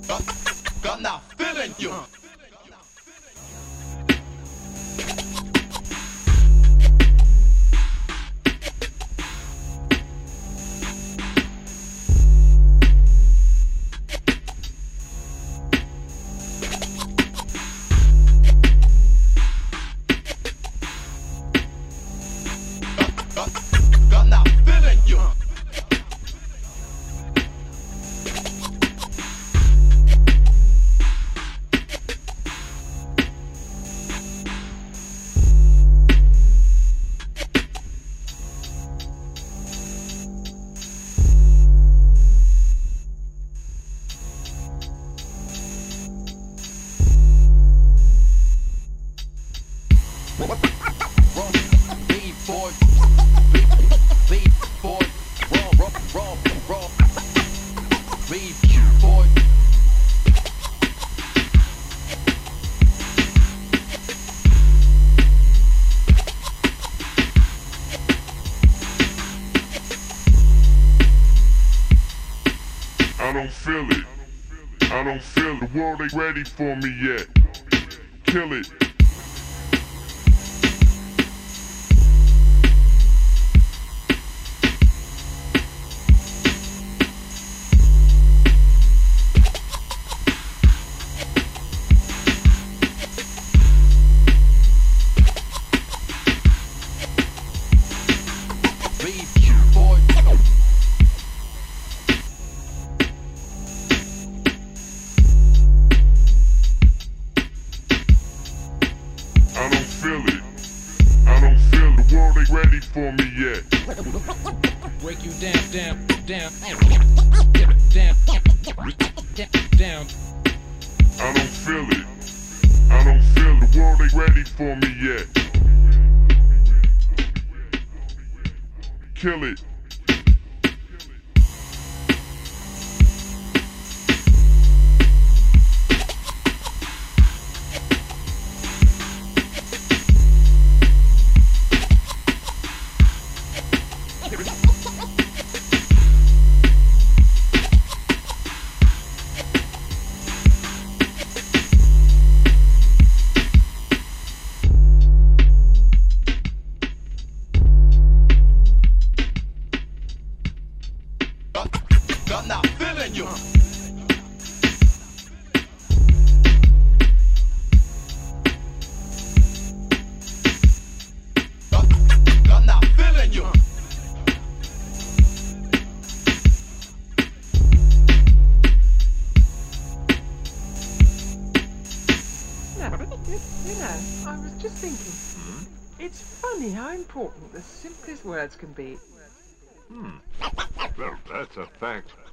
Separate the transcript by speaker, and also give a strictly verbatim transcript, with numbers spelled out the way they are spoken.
Speaker 1: I'm not feeling you. I'm not feeling you.
Speaker 2: I don't feel it. I don't feel it. The world ain't ready for me yet. Kill it. I don't feel it. I don't feel it. The world ain't ready for me yet.
Speaker 3: Break you down, down, down, down, down, down.
Speaker 2: I don't feel it. I don't feel it. The world ain't ready for me yet. Kill it.
Speaker 1: I'm not feeling you. I'm not feeling you.
Speaker 4: No, you, you know, I was just thinking, it's funny how important the simplest words can be.
Speaker 5: Hmm. Well, that's a fact.